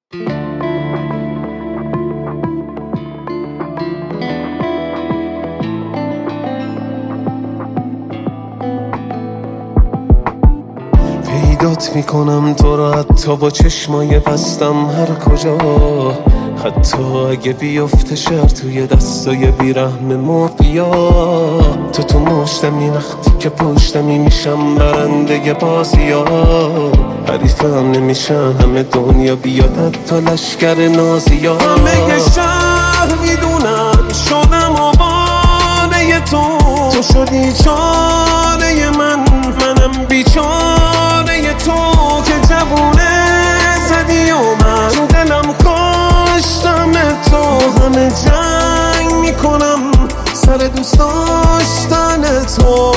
پیدات میکنم تو را حتی با چشمای بستم هر کجا، حتی اگه بیفته شهر توی دستای بیرحم مافیا. تو مشتمی وقتی که پشتمی میشم برنده بازیا، حریفم نمیشن همه دنیا بیاد حتی لشکر نازیا. همه شهر میدونم شدم آواره تو شدی چاره منم بیچاره تو که جوونه زدی و من تو دلم کاشتم تو. همه جنگ میکنم سر دوست داشتن تو.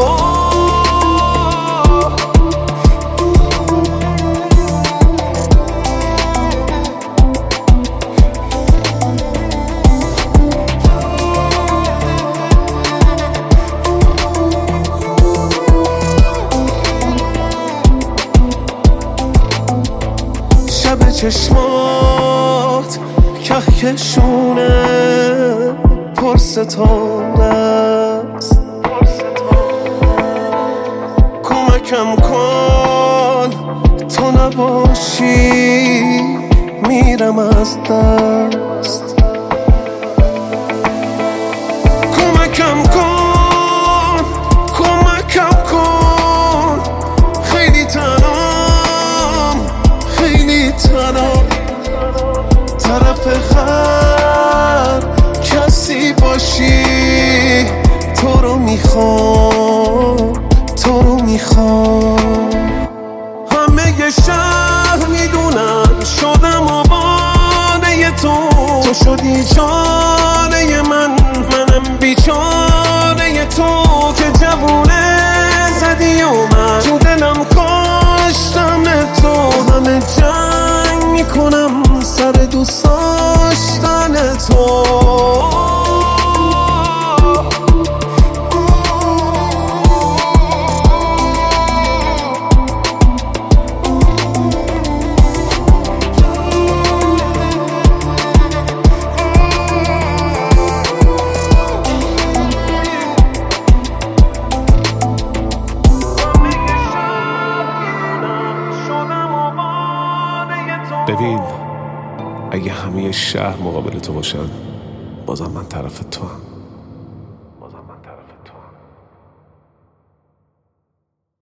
شب چشمات کهکشونه پر ستاره است، کمکم کن تو نباشی میرم از دست. کمکم کن خیلی تنام طرف هر کسی باشی تو رو میخوام. همه شهر میدونن شدم آواره تو شدی چاره منم بیچاره تو که جوونه زدی و من تو دلم کاشتم تو. همه جنگ میکنم سر دوست داشتن تو. ببین اگه همه شهر مقابل تو باشن بازم من طرف تو هم.